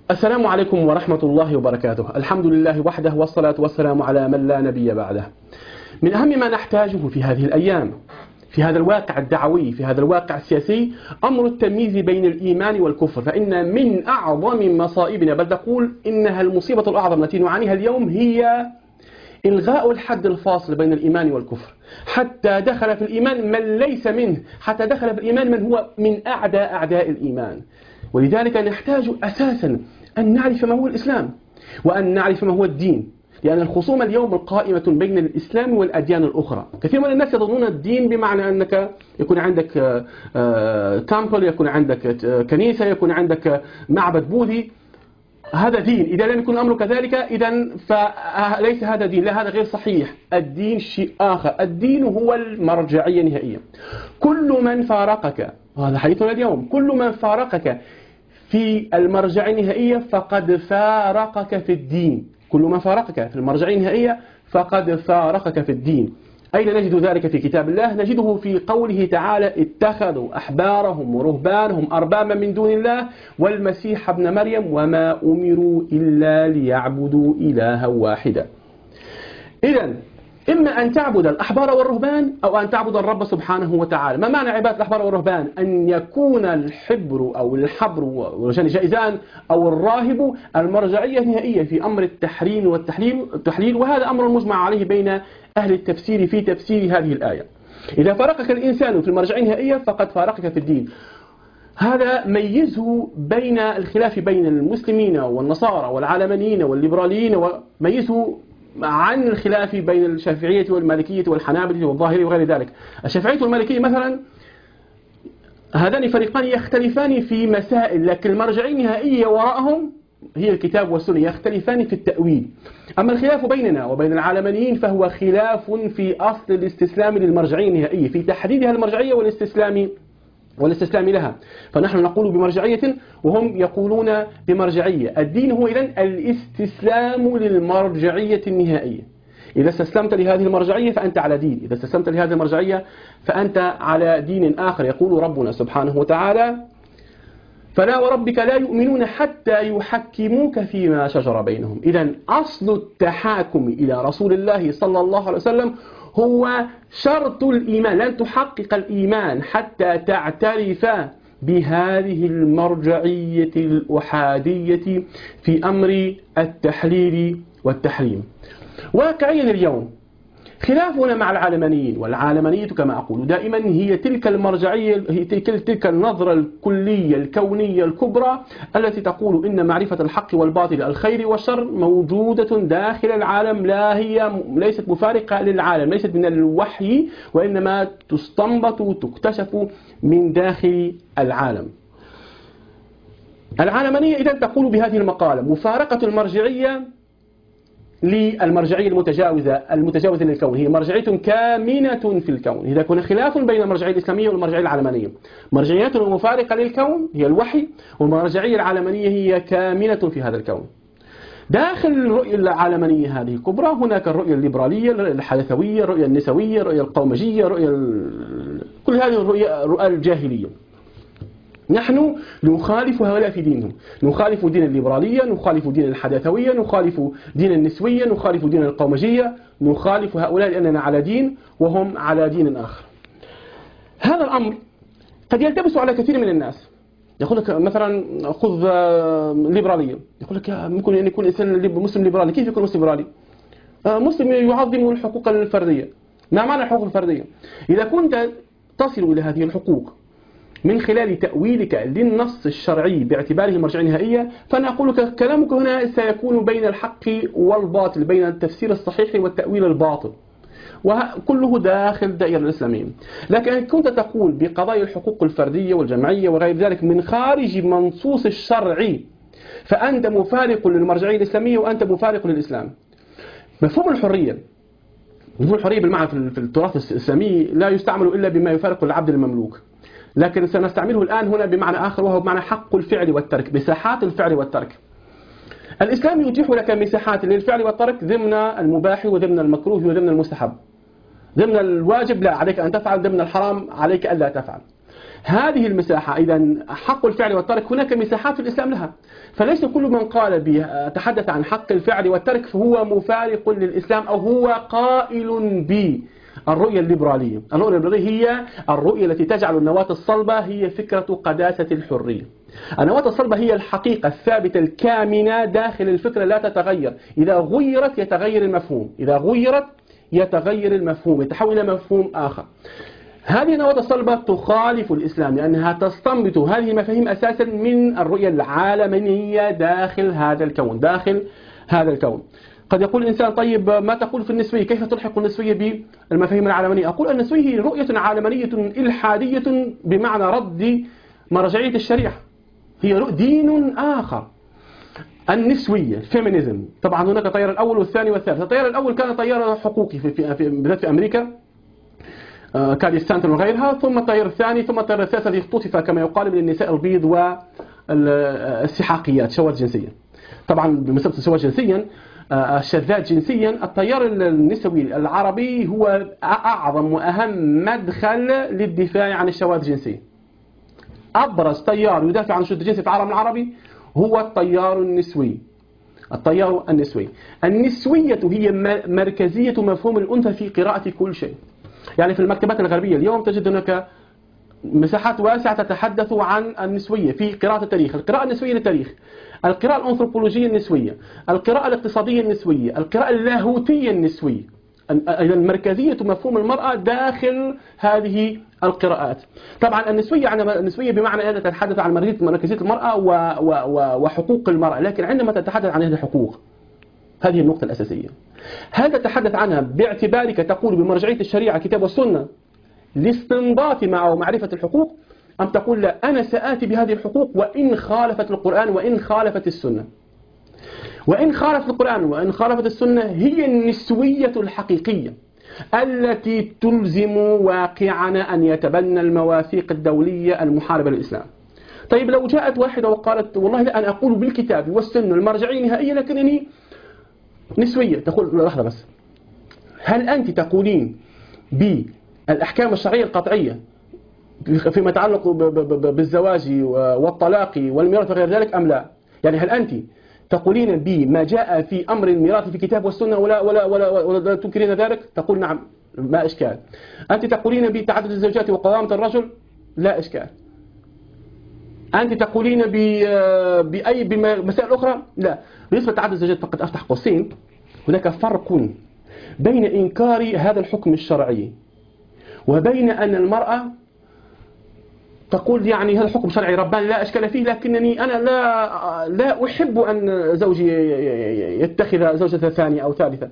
السلام عليكم ورحمة الله وبركاته. الحمد لله وحده والصلاة والسلام على من لا نبي بعده. من أهم ما نحتاجه في هذه الأيام، في هذا الواقع الدعوي، في هذا الواقع السياسي، أمر التمييز بين الإيمان والكفر. فإن من أعظم مصائبنا، بل تقول إنها المصيبة الأعظم التي نعانيها اليوم، هي إلغاء الحد الفاصل بين الإيمان والكفر. حتى دخل في الإيمان من ليس منه، حتى دخل في الإيمان من هو من أعداء الإيمان. ولذلك نحتاج أساسا أن نعرف ما هو الإسلام، وأن نعرف ما هو الدين، لأن الخصومة اليوم القائمة بين الإسلام والأديان الأخرى. كثير من الناس يظنون الدين بمعنى أنك يكون عندك تامبل، يكون عندك كنيسة، يكون عندك معبد بوذي، هذا دين. إذا لم يكن الأمر كذلك إذن فليس هذا دين. لا، هذا غير صحيح. الدين شيء آخر. الدين هو المرجعية نهائيا. كل من فارقك، وهذا حديثنا اليوم، كل من فارقك في المرجعية النهائية فقد فارقك في الدين. كل من فارقك في المرجعية النهائية فقد فارقك في الدين. أين نجد ذلك في كتاب الله؟ نجده في قوله تعالى: اتخذوا أحبارهم ورهبانهم أربابا من دون الله والمسيح ابن مريم وما أمروا إلا ليعبدوا إلها واحدا. إذن إما أن تعبد الأحبار والرهبان أو أن تعبد الرب سبحانه وتعالى. ما معنى عبادة الأحبار والرهبان؟ أن يكون الحبر أو الحبر جائزان أو الراهب المرجعية النهائية في أمر التحريم والتحليل، وهذا أمر مجمع عليه بين أهل التفسير في تفسير هذه الآية. إذا فارقك الإنسان في المرجعية النهائية فقد فارقك في الدين. هذا ميزه بين الخلاف بين المسلمين والنصارى والعلمانيين والليبراليين، وميزه عن الخلاف بين الشافعية والمالكية والحنابلة والظاهرية وغير ذلك. الشافعية والمالكية مثلا، هذان فريقان يختلفان في مسائل، لكن المرجعية النهائية وراءهم هي الكتاب والسنة، يختلفان في التأويل. أما الخلاف بيننا وبين العلمانيين فهو خلاف في أصل الاستسلام للمرجعية النهائية، في تحديدها المرجعية والاستسلام لها. فنحن نقول بمرجعية وهم يقولون بمرجعية. الدين هو إذن الاستسلام للمرجعية النهائية. إذا استسلمت لهذه المرجعية فأنت على دين، إذا استسلمت لهذه المرجعية فأنت على دين آخر. يقول ربنا سبحانه وتعالى: فلا وربك لا يؤمنون حتى يحكموك فيما شجر بينهم. إذن أصل التحاكم إلى رسول الله صلى الله عليه وسلم هو شرط الإيمان. لن تحقق الإيمان حتى تعترف بهذه المرجعية الأحادية في أمر التحليل والتحريم. واقعيا اليوم خلافنا مع العلمانيين، والعلمانية كما أقول دائما هي تلك المرجعية، هي تلك النظرة الكلية الكونية الكبرى التي تقول إن معرفة الحق والباطل، الخير والشر، موجودة داخل العالم، ليست مفارقة للعالم، ليست من الوحي، وإنما تستنبط وتكتشف من داخل العالم. العلمانية إذن تقول بهذه المقالة: مفارقة المرجعية للمرجعية المتجاوزة للكون هي مرجعية كامنة في الكون. إذا كان خلاف بين المرجعية الإسلامية والمرجعية العلمانية، مرجعيات مفارقة للكون هي الوحي، والمرجعية العلمانية هي كامنة في هذا الكون. داخل الرؤية العلمانية هذه الكبرى هناك الرؤية الليبرالية، الرؤية الحدثوية، الرؤية النسوية، الرؤية القومجية، كل هذه الرؤى الجاهلية. نحن نخالف هؤلاء في دينهم، نخالف دين الليبرالية، نخالف دين الحداثوية، نخالف دين النسوية، نخالف دين القومجية، نخالف هؤلاء لأننا على دين وهم على دين آخر. هذا الأمر قد يلتبس على كثير من الناس. يقول لك مثلا خذ الليبرالية، يقول لك ممكن أن يكون إنسان مسلم ليبرالي. كيف يكون مسلم ليبرالي؟ مسلم يعظم الحقوق الفردية. ما معنى الحقوق الفردية؟ إذا كنت تصل إلى هذه الحقوق من خلال تأويلك للنص الشرعي باعتباره المرجعية النهائية، فأنا أقول لك كلامك هنا سيكون بين الحق والباطل، بين التفسير الصحيح والتأويل الباطل، وكله داخل الدائرة الإسلامية. لكن إن كنت تقول بقضايا الحقوق الفردية والجمعية وغير ذلك من خارج منصوص الشرعي، فأنت مفارق للمرجعية الإسلامية وأنت مفارق للإسلام. مفهوم الحرية بالمعنى في التراث الإسلامي لا يستعمل إلا بما يفارق العبد المملوك، لكن سنستعمله الآن هنا بمعنى آخر، وهو بمعنى حق الفعل والترك، مساحات الفعل والترك. الإسلام يتيح لك مساحات للفعل والترك ضمن المباح وضمن المكروه وضمن المستحب. ضمن الواجب لا عليك أن تفعل، ضمن الحرام عليك ألا تفعل. هذه المساحة إذا حق الفعل والترك هناك مساحات في الإسلام لها، فليس كل من قال تحدث عن حق الفعل والترك فهو مفارق للإسلام أو هو قائل بالرؤية الليبرالية. الرؤية الليبرالية هي الرؤية التي تجعل النواة الصلبة هي فكرة قداسة الحرية. النواة الصلبة هي الحقيقة الثابتة الكامنة داخل الفكرة لا تتغير، إذا غيرت يتغير المفهوم، إذا غيرت يتغير المفهوم، يتحول إلى مفهوم آخر. هذه النواة الصلبة تخالف الإسلام لأنها تستنبط هذه المفاهيم أساسا من الرؤية العالمية داخل هذا الكون، داخل هذا الكون. قد يقول الإنسان طيب ما تقول في النسوية؟ كيف تلحق النسوية بالمفاهيم العالمية؟ أقول النسوية هي رؤية عالمية إلحادية بمعنى رد مرجعية الشريعة، هي دين آخر. النسوية الفيمينيزم، طبعا هناك التيار الأول والثاني والثالث. التيار الأول كان تيار حقوقي بالذات في أمريكا كالي ستانتون وغيرها، ثم التيار الثاني، ثم التيار الثالث الذي اختطف كما يقال من النساء البيض والسحاقيات شواذ جنسيا. طبعا بمثابة الشواذ جنسيا الشاذات جنسيا، التيار النسوي العربي هو أعظم وأهم مدخل للدفاع عن الشواذ الجنسية. أبرز تيار يدافع عن الشذوذ الجنسي في العالم العربي هو التيار النسوي. التيار النسوي، النسوية هي مركزية مفهوم الأنثى في قراءة كل شيء. يعني في المكتبات الغربية اليوم تجد هناك مساحات واسعة تتحدث عن النسوية في قراءة التاريخ، القراءة النسوية للتاريخ، القراءة الأنثروبولوجية النسوية، القراءة الاقتصادية النسوية، القراءة اللاهوتية النسوية. إذا مركزية مفهوم المرأة داخل هذه القراءات. طبعا النسوية بمعنى أنها تتحدث عن مركزية المرأة وحقوق المرأة، لكن عندما تتحدث عن هذه الحقوق، هذه النقطة الأساسية، هل تتحدث عنها باعتبارك تقول بمرجعية الشريعة كتاب والسنة لاستنباط أو معرفة الحقوق، أم تقول لا أنا سآتي بهذه الحقوق وإن خالفت القرآن وإن خالفت السنة؟ وإن خالفت القرآن وإن خالفت السنة هي النسوية الحقيقية التي تلزم واقعنا أن يتبنى المواثيق الدولية المحاربة للإسلام. طيب لو جاءت واحدة وقالت والله لا أنا أقول بالكتاب والسنة المرجعية النهائية لكنني نسوية، تقول لحظة بس، هل أنت تقولين بالأحكام الشرعية القطعية فيما يتعلق بالزواج والطلاق والميراث وغير ذلك أم لا؟ يعني هل أنت تقولين بما جاء في أمر الميراث في كتاب والسنة ولا تنكرين ذلك؟ تقول نعم ما إشكال. أنت تقولين بتعدد الزوجات وقوامة الرجل؟ لا إشكال. أنت تقولين بمسائل أخرى؟ لا. بالنسبة لتعدد الزوجات فقط أفتح قوسين، هناك فرق بين إنكار هذا الحكم الشرعي وبين أن المرأة تقول يعني هذا الحكم شرعي رباني لا أشكال فيه، لكنني أنا لا أحب أن زوجي يتخذ زوجة ثانية أو ثالثة.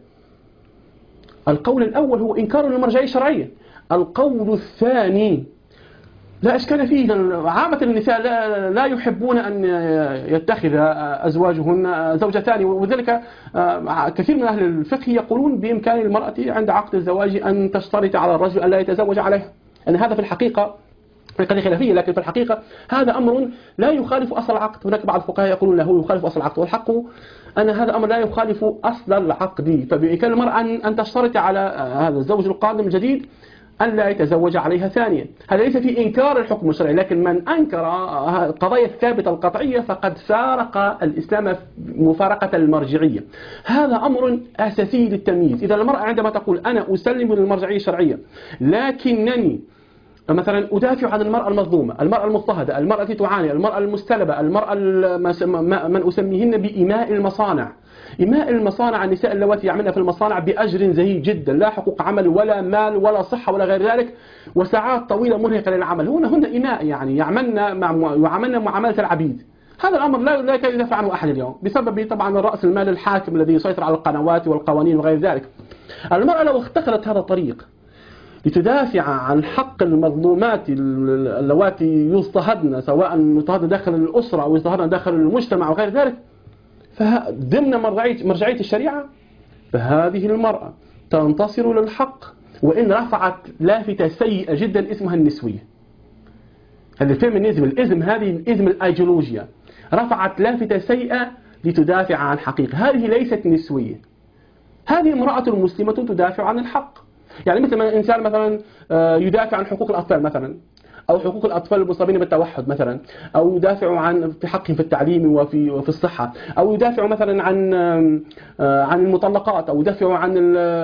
القول الأول هو إنكار للمرجعية الشرعية. القول الثاني لا أشكال فيه، عامة النساء لا يحبون أن يتخذ أزواجهن زوجة ثانية، وذلك كثير من أهل الفقه يقولون بإمكان المرأة عند عقد الزواج أن تشترط على الرجل أن لا يتزوج عليها، أن هذا في الحقيقة قضية خلافية، لكن في الحقيقة هذا أمر لا يخالف أصل العقد. هناك بعض الفقهاء يقولون له يخالف أصل العقد، والحق أن هذا أمر لا يخالف أصل العقد. فبإمكان المرأة أن تشترط على هذا الزوج القادم الجديد أن لا يتزوج عليها ثانية. هذا ليس في إنكار الحكم الشرعي، لكن من أنكر القضايا الثابتة القطعية فقد فارق الإسلام مفارقة المرجعية. هذا أمر أساسي للتمييز. إذا المرأة عندما تقول أنا أسلم للمرجعية الشرعية لكنني مثلا أدافع عن المرأة المظلومة، المرأة المضطهدة، المرأة التي تعاني، المرأة المستلبة، المرأة من أسميهن بإماء المصانع. إماء المصانع النساء اللواتي يعملن في المصانع بأجر زهيد جدا، لا حقوق عمل ولا مال ولا صحة ولا غير ذلك، وساعات طويلة مرهقة للعمل، هن إماء يعني يعملن معاملة العبيد. هذا الأمر لا يكاد يدافع عنه أحد اليوم بسبب طبعا رأس المال الحاكم الذي يسيطر على القنوات والقوانين وغير ذلك. المرأة لو اتخذت هذا الطريق لتدافع عن حق المظلومات اللواتي يضطهدن، سواء يضطهدن داخل الأسرة أو يضطهدن داخل المجتمع وغير ذلك، فضمن مرجعية الشريعة فهذه المرأة تنتصر للحق وإن رفعت لافتة سيئة جدا اسمها النسوية. هذا الفيمينيزم، هذه الإزم الأيديولوجيا رفعت لافتة سيئة لتدافع عن حقيقة. هذه ليست نسوية، هذه امرأة مسلمة تدافع عن الحق. يعني مثل ما الإنسان مثلا يدافع عن حقوق الأطفال مثلا، أو حقوق الأطفال المصابين بالتوحد مثلا، أو يدافعوا في حقهم في التعليم وفي الصحة، أو يدافعوا مثلا عن المطلقات، أو يدافعوا عن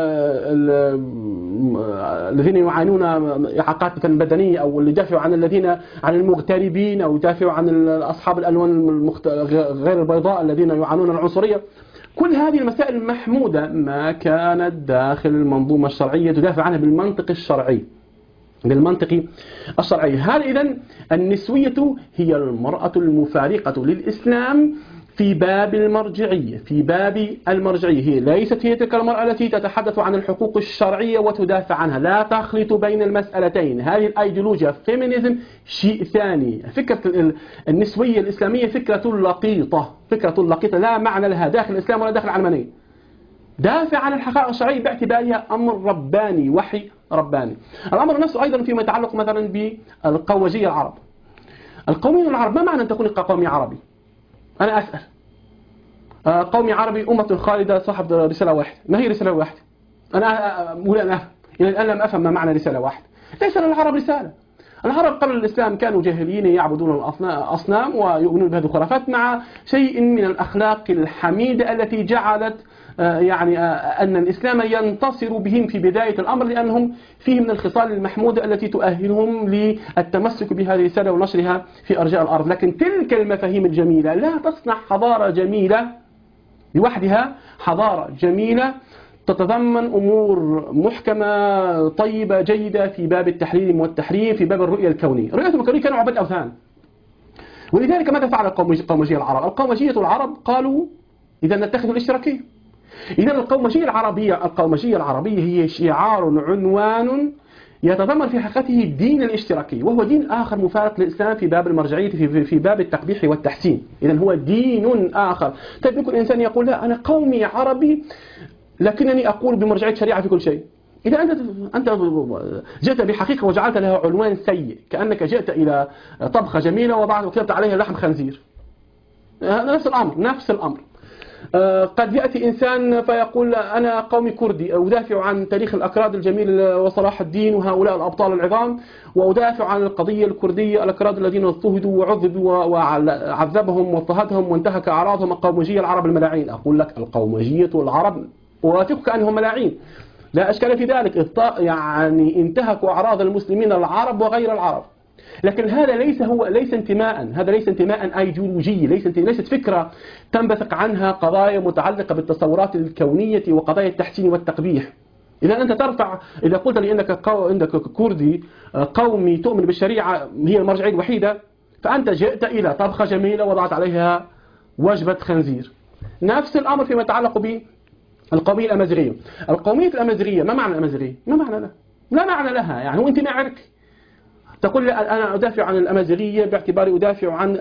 الذين يعانون إعاقات مثلا بدنية، أو اللي يدافعوا عن المغتربين، أو يدافعوا عن أصحاب الألوان غير البيضاء الذين يعانون العنصرية. كل هذه المسائل محمودة ما كانت داخل المنظومة الشرعية تدافع عنها بالمنطق الشرعي. هذا إذن النسوية هي المرأة المفارقة للإسلام في باب المرجعية. هي ليست هي تلك المرأة التي تتحدث عن الحقوق الشرعية وتدافع عنها، لا تخلط بين المسألتين. هذه الأيديولوجيا فيمينيزم شيء ثاني. فكرة النسوية الإسلامية فكرة لقيطة لا معنى لها داخل الإسلام ولا داخل العلمانية. دافع عن الحقائق الشرعية باعتبارها أمر رباني، وحي رباني. الأمر نفسه أيضا فيما يتعلق مثلا بالقومية العرب. القومية العرب ما معنى أن تكون قومي عربي؟ أنا أسأل. قومي عربي أمة خالدة صاحب رسالة واحدة. ما هي رسالة واحدة؟ أنا أفهم. يعني الآن لم أفهم ما معنى رسالة واحدة. ليس للعرب رسالة. العرب قبل الإسلام كانوا جاهلين يعبدون الأصنام ويؤمنون بهذه الخرافات، مع شيء من الأخلاق الحميدة التي جعلت أن الإسلام ينتصر بهم في بداية الأمر، لأنهم فيهم من الخصال المحمودة التي تؤهلهم للتمسك بهذه الرسالة ونشرها في أرجاء الأرض. لكن تلك المفاهيم الجميلة لا تصنع حضارة جميلة لوحدها، حضارة جميلة تتضمن أمور محكمة طيبة جيدة في باب التحليل والتحريم، في باب الرؤية الكونية. الرؤية الكونية كانوا عباد أوثان، ولذلك ماذا فعل القومجية العرب؟ القومجية العرب قالوا إذا نتخذ الاشتراكية. إذا القومجية العربية هي شعار عنوان يتضمن في حقيقته الدين الاشتراكي، وهو دين آخر مفارق للإسلام في باب المرجعية، في باب التقبيح والتحسين. إذا هو دين آخر. طيب يمكن إنسان يقول لا أنا قومي عربي لكنني أقول بمرجعية شريعة في كل شيء. إذا أنت جئت بحقيقة وجعلت لها عنوان سيء، كأنك جئت إلى طبخة جميلة وكتبت عليها لحم خنزير. نفس الأمر. قد يأتي إنسان فيقول أنا قومي كردي، أدافع عن تاريخ الأكراد الجميل وصلاح الدين وهؤلاء الأبطال العظام، وأدافع عن القضية الكردية، الأكراد الذين اضطهدوا وعذبوا وعذبهم واضطهدهم وانتهك أعراضهم، القومجية العرب الملاعين. أقول لك القومجية العرب أوافقك أنهم ملاعين، لا أشكال في ذلك، انتهكوا أعراض المسلمين العرب وغير العرب. لكن هذا ليس انتماء أيديولوجي، ليست فكرة تنبثق عنها قضايا متعلقة بالتصورات الكونية وقضايا التحسين والتقبيح. إذا قلت لي إنك كردي قومي تؤمن بالشريعة هي المرجعية الوحيدة، فأنت جئت إلى طبخة جميلة وضعت عليها وجبة خنزير. نفس الأمر فيما يتعلق بالقومية الأمازيغية. القومية الأمازيغية ما معنى الأمازيغية؟ ما معنى لها؟ لا معنى لها، يعني هو انتماء عرقي. تقول أنا أدافع عن الأمازيغية باعتباري أدافع عن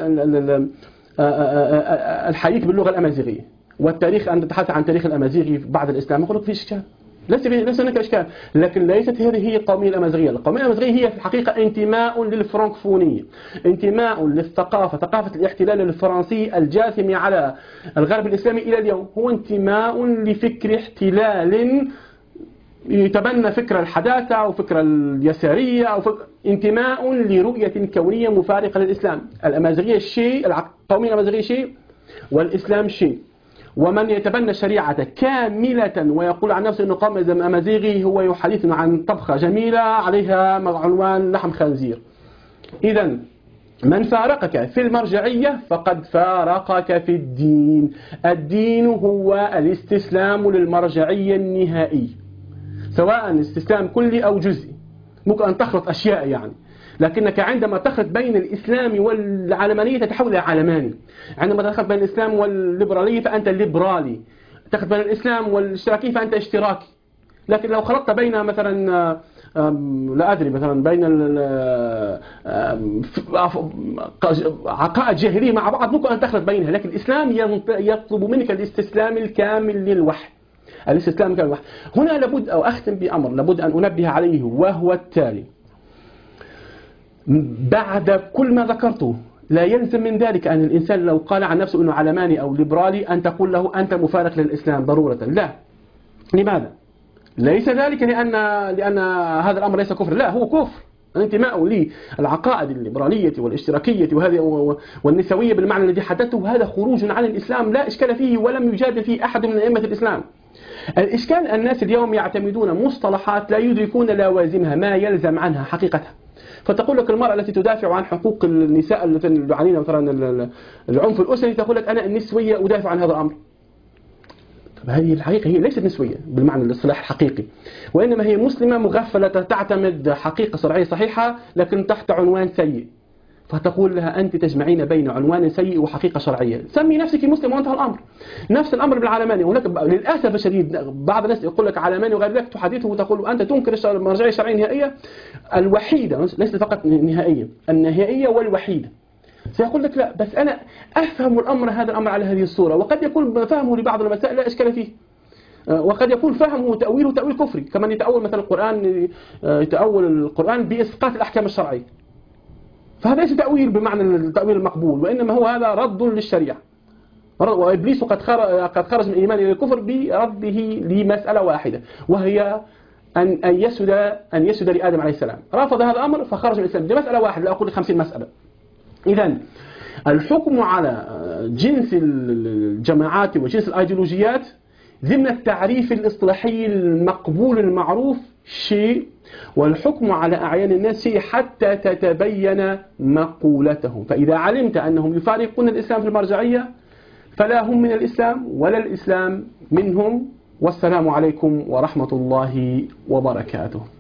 الحديث باللغة الأمازيغية والتاريخ، أن تتحدث عن تاريخ الأمازيغي بعد الإسلام. أقول لك في إشكال، ليس هناك إشكال، لكن ليست هذه هي القومية الأمازيغية. القومية الأمازيغية هي في الحقيقة انتماء للفرنكفونية، انتماء للثقافة، ثقافة الاحتلال الفرنسي الجاثم على الغرب الإسلامي إلى اليوم. هو انتماء لفكر احتلال يتبنى فكرة الحداثة أو فكرة اليسارية أو انتماء لرؤية كونية مفارقة للإسلام. الأمازيغية شيء، القومية الأمازيغية شيء، والإسلام شيء. ومن يتبنى الشريعة كاملة ويقول عن نفسه أنه قوم أمازيغي هو يحدثنا عن طبخة جميلة عليها عنوان لحم خنزير. إذن من فارقك في المرجعية فقد فارقك في الدين. الدين هو الاستسلام للمرجعية النهائي، سواء استسلام كلي أو جزئي. ممكن أن تخلط أشياء يعني، لكنك عندما تخلط بين الإسلام والعلمانية تتحول إلى علماني. عندما تخلط بين الإسلام والليبرالية فأنت ليبرالي. تخلط بين الإسلام والاشتراكية فأنت اشتراكي. لكن لو خلطت بين مثلا لا أدري مثلا بين عقائد جاهلية مع بعض ممكن أن تخلط بينها، لكن الإسلام يطلب منك الاستسلام الكامل للوحي. الاستسلام كان واحد. هنا لابد أو أختم بأمر لابد أن أنبه عليه، وهو التالي: بعد كل ما ذكرته لا يلزم من ذلك أن الإنسان لو قال عن نفسه أنه علماني أو ليبرالي أن تقول له أنت مفارق للإسلام ضرورة. لا. لماذا؟ ليس ذلك لأن هذا الأمر ليس كفر، لا هو كفر. انتماءه للعقائد الليبرالية والاشتراكية وهذه والنسوية بالمعنى الذي حدثته، هذا خروج عن الإسلام لا إشكال فيه ولم يجادل فيه أحد من أئمة الإسلام. الإشكال الناس اليوم يعتمدون مصطلحات لا يدركون لوازمها ما يلزم عنها حقيقتها. فتقول لك المرأة التي تدافع عن حقوق النساء التي يعانين مثلا العنف الأسري تقول لك أنا النسوية أدافع عن هذا الأمر. هذه الحقيقة هي ليست نسوية بالمعنى الاصطلاحي الحقيقي، وإنما هي مسلمة مغفلة تعتمد حقيقة شرعية صحيحة لكن تحت عنوان سيء، فتقول لها أنت تجمعين بين عنوان سيء وحقيقة شرعية، سمي نفسك مسلم وانتهى الأمر. نفس الأمر بالعلماني. هناك للأسف الشديد بعض الناس يقول لك علماني وغير ذلك، تحدثه وتقول أنت تنكر المرجعية الشرعية النهائية الوحيدة، ليس فقط النهائية، النهائية والوحيدة. سيقول لك لا بس أنا أفهم الأمر هذا الأمر على هذه الصورة، وقد يكون فهمه لبعض المسائل لا إشكال فيه، وقد يكون فهمه تأويله تأويل كفري، كمان يتأول مثلا القرآن، يتأول القرآن بإسقاط الأحكام الشرعية، فهذا ليس تأويل بمعنى التأويل المقبول، وإنما هو هذا رد للشريعة. وإبليس قد خرج من الإيمان إلى الكفر برده لمسألة واحدة، وهي أن يسجد لآدم عليه السلام، رفض هذا الأمر فخرج من الإسلام لمسألة واحدة، لا أقول 50 مسألة. إذن الحكم على جنس الجماعات وجنس الأيديولوجيات ضمن التعريف الاصطلاحي المقبول المعروف شيء، والحكم على أعيان الناس شيء حتى تتبين مقولتهم. فإذا علمت أنهم يفارقون الإسلام في المرجعية فلا هم من الإسلام ولا الإسلام منهم. والسلام عليكم ورحمة الله وبركاته.